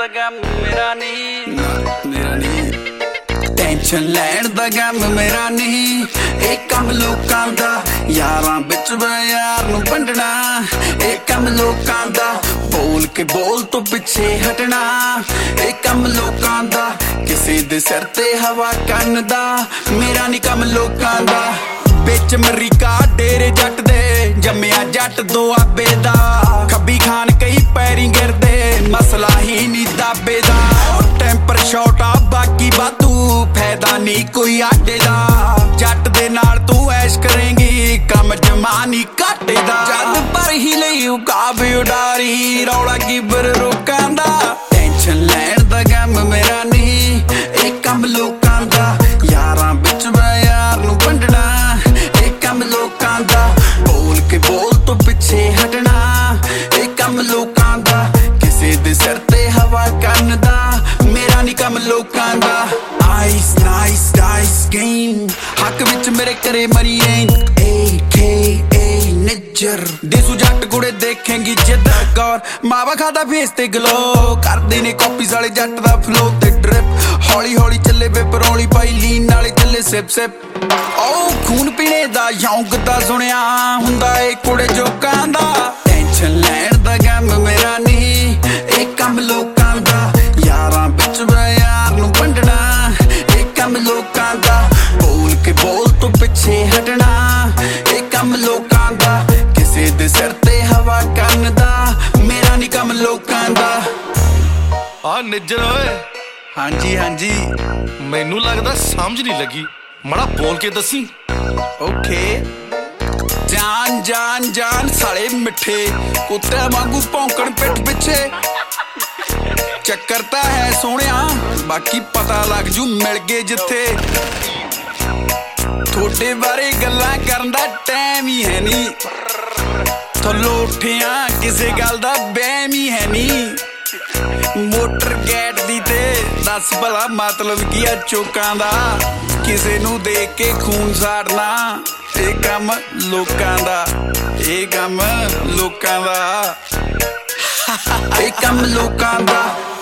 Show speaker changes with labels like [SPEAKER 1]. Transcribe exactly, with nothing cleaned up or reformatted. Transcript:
[SPEAKER 1] गम मेरा नहीं,
[SPEAKER 2] मेरा नहीं। टेंशन लैण दा गम मेरा नहीं, एक कम लोकां दा यारां बिच यार नूं वंडना। एक कम लोकां दा बोल के बोल तो पिछे हटना। एक कम लोकां दा किसे दे सिर ते हवा कन्न दा, मेरा नहीं कम लोकां दा। बिच अमरीका डेरे जट दे जम्मिया जट दुआबे दा, खब्बी खान कई पैरी गिरदे मसला ही नी दाबे दा। टैंपर शॉट आ बाकी बातू फायदा नी कोई आटे दा, जट दे नाल तू ऐश करेंगी कम जमानी घाटे दा। जद पर ही लई उकाब उडारी रौला की बर रोकां दा। टेंशन लैण दा गम मेरा नहीं, एक कम लोकां दा यारां बिच यार नूं वंडना। एक कम लोकां दा बोल के बोल तो पिछे हटना। एक कम लोकां दा किसे दे सिर ते हवा कन्न दा, मेरा नहीं कम लोकां दा। आइस नाइस डाइस गेम हक विच मेरे करे मरी ए के ए निजर देसू जट कुड़े देखेंगी जिद्दर गौर मावा खाता फेस ते ग्लो करदे ने कॉपीज वाले जट दा फ्लो ते ड्रिप। हौली हौली चले वे परौली पाई लीन नाले चले सिप सिप। ओ खून पीने दा यौंक दा सुनिया हुंदा ए कुड़े जोकां दा। टेंशन लैण दा गम मेरा नहीं, एक कम लोकां दा यारां बिच यार नूं वंडना। एक कम लोकां दा बोल के बोल तो पिछे हटना। एक कम लोकां दा किसे दे सिर ते हवा कन्न दा, मेरा नहीं कम लोकां दा।
[SPEAKER 3] आ निज्जर ओए
[SPEAKER 2] हाँ जी हाँ जी,
[SPEAKER 3] मैनू लगदा समझ नहीं लगी, मड़ा बोल के दसी।
[SPEAKER 2] ओके। जान जान जान साले मिठे कुत्ते वांगू भौंकण पिठ पिछे। चक्कर ता है सोहणिया बाकी पता लग जू मिल गए जिथे। थोड़े बारे गल्लां करन दा टाइम ही है नी, थल्लों उठिया किसे गल दा बहम ही है नी। मोटर गैट दी ते दस भला मतलब की आ चोकां दा, किसे नू देख के खून साड़ना ये कम लोकां दा, ये कम लोकां दा। ये कम लोकां दा।